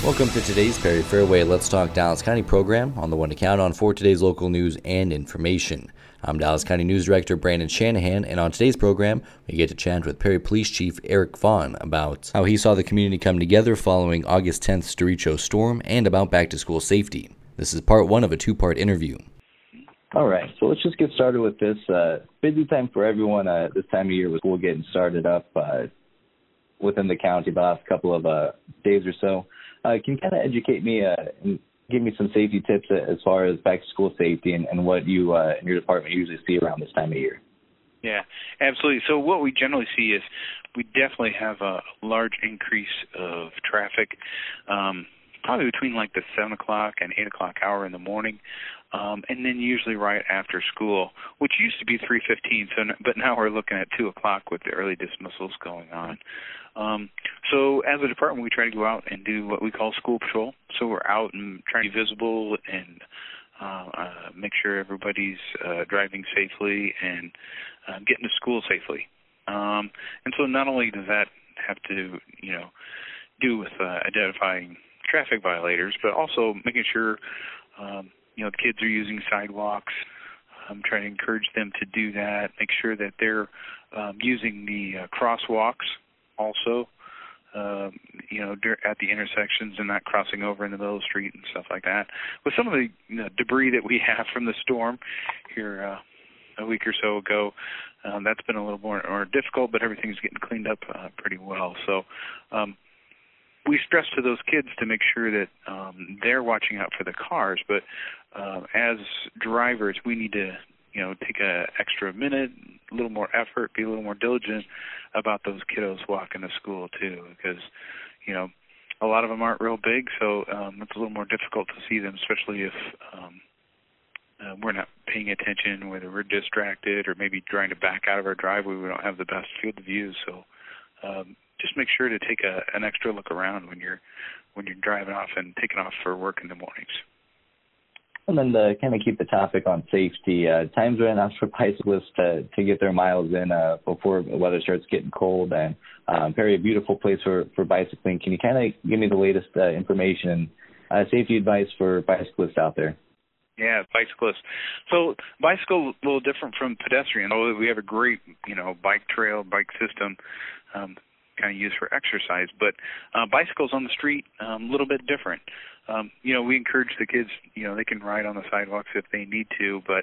Welcome to today's Perry Fairway Let's Talk Dallas County program on the one to count on for today's local news and information. I'm Dallas County News Director Brandon Shanahan, and on today's program, we get to chat with Perry Police Chief Eric Vaughn about how he saw the community come together following August 10th's derecho storm and about back-to-school safety. This is part one of a two-part interview. All right, so let's just get started with this. Busy time for everyone this time of year with school getting started up within the county the last couple of days or so. Can you kind of educate me and give me some safety tips as far as back-to-school safety and what you and your department usually see around this time of year? Yeah, absolutely. So what we generally see is we definitely have a large increase of traffic, probably between like the 7 o'clock and 8 o'clock hour in the morning, and then usually right after school, which used to be 3:15. But now we're looking at 2 o'clock with the early dismissals going on. So as a department, we try to go out and do what we call school patrol. So we're out and trying to be visible and make sure everybody's driving safely and getting to school safely. And so not only does that have to, do with identifying traffic violators, but also making sure, the kids are using sidewalks. I'm trying to encourage them to do that, make sure that they're using the crosswalks also, at the intersections and not crossing over in the middle of the street and stuff like that. With some of the debris that we have from the storm here a week or so ago, that's been a little more difficult, but everything's getting cleaned up pretty well. So we stress to those kids to make sure that they're watching out for the cars, but as drivers, we need to take an extra minute, a little more effort, be a little more diligent about those kiddos walking to school too, because, a lot of them aren't real big, so it's a little more difficult to see them, especially if we're not paying attention, whether we're distracted or maybe trying to back out of our driveway. We don't have the best field of view, so just make sure to take an extra look around when you're driving off and taking off for work in the mornings. And then to kind of keep the topic on safety, times are enough for bicyclists to get their miles in before the weather starts getting cold. And Perry, a beautiful place for bicycling. Can you kind of give me the latest information, safety advice for bicyclists out there? Yeah, bicyclists. So bicycle a little different from pedestrian. Although we have a great, bike trail, bike system kind of used for exercise. But bicycles on the street, a little bit different. We encourage the kids, they can ride on the sidewalks if they need to, but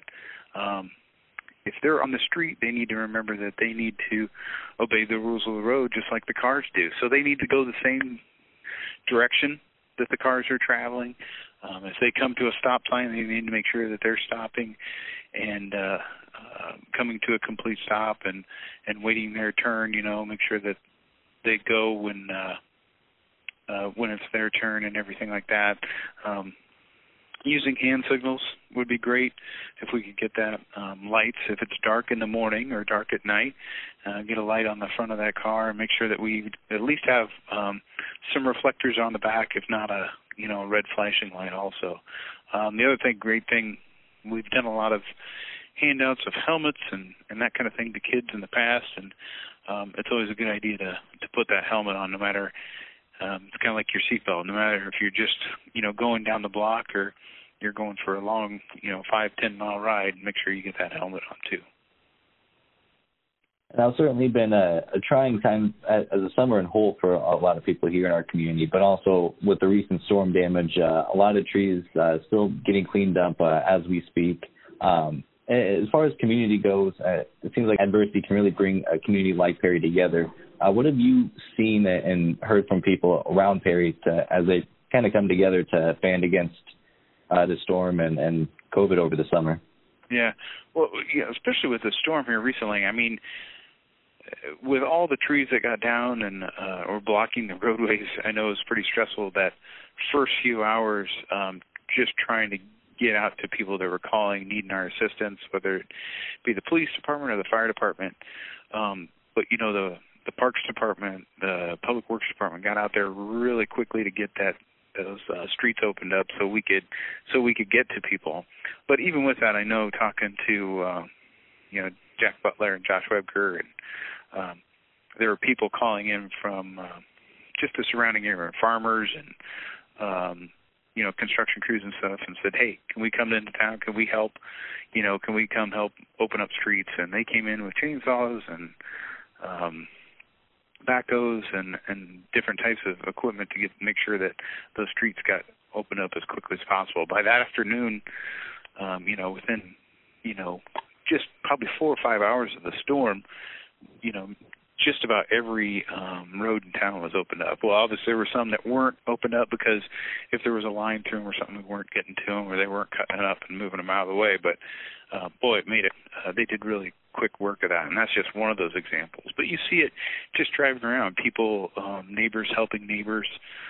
if they're on the street, they need to remember that they need to obey the rules of the road just like the cars do. So they need to go the same direction that the cars are traveling. If they come to a stop sign, they need to make sure that they're stopping and coming to a complete stop and waiting their turn, make sure that they go when it's their turn and everything like that. Using hand signals would be great if we could get that. Lights, if it's dark in the morning or dark at night, get a light on the front of that car and make sure that we at least have some reflectors on the back, if not a red flashing light also. The other great thing, we've done a lot of handouts of helmets and that kind of thing to kids in the past, and it's always a good idea to put that helmet on no matter. It's kind of like your seatbelt. No matter if you're just, going down the block or you're going for a long, 5-10 mile ride, make sure you get that helmet on too. Now, it's certainly been a trying time as a summer in whole for a lot of people here in our community, but also with the recent storm damage, a lot of trees still getting cleaned up as we speak. As far as community goes, it seems like adversity can really bring a community like Perry together. What have you seen and heard from people around Perry as they kind of come together to band against the storm and COVID over the summer? Yeah, well, especially with the storm here recently. I mean, with all the trees that got down and or blocking the roadways, I know it was pretty stressful that first few hours just trying to get out to people that were calling, needing our assistance, whether it be the police department or the fire department. But, the Parks Department, the Public Works Department got out there really quickly to get those streets opened up so we could get to people. But even with that, I know talking to Jack Butler and Josh Webker, and there were people calling in from just the surrounding area, farmers and construction crews and stuff and said, hey, can we come into town? Can we help? Can we come help open up streets? And they came in with chainsaws and backhoes and different types of equipment to make sure that those streets got opened up as quickly as possible. By that afternoon, within, just probably 4 or 5 hours of the storm, just about every road in town was opened up. Well, obviously there were some that weren't opened up because if there was a line through them or something, we weren't getting to them or they weren't cutting it up and moving them out of the way. But, it made it, they did really quick work of that. And that's just one of those examples. But you see it just driving around, people, neighbors helping neighbors,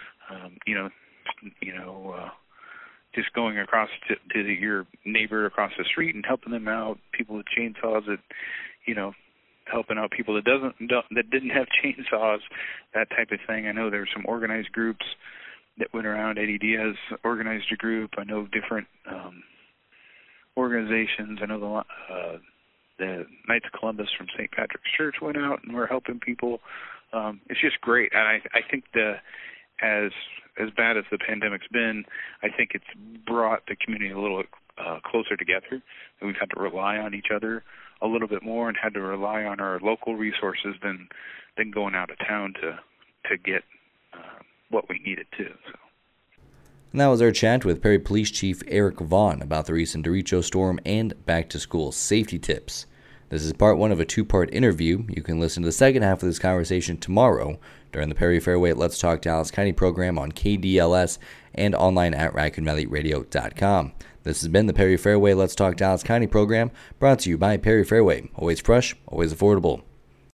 just going across to your neighbor across the street and helping them out, people with chainsaws that, helping out people that didn't have chainsaws, that type of thing. I know there were some organized groups that went around. Eddie Diaz organized a group. I know different organizations. I know the Knights of Columbus from St. Patrick's Church went out and were helping people. It's just great, and I think as bad as the pandemic's been, I think it's brought the community a little closer together, and we've had to rely on each other a little bit more and had to rely on our local resources than going out of town to get what we needed to. So. And that was our chat with Perry Police Chief Eric Vaughn about the recent derecho storm and back-to-school safety tips. This is part one of a two-part interview. You can listen to the second half of this conversation tomorrow during the Perry Fairway Let's Talk Dallas County program on KDLS and online at RaccoonValleyRadio.com. This has been the Perry Fairway Let's Talk Dallas County program, brought to you by Perry Fairway. Always fresh, always affordable.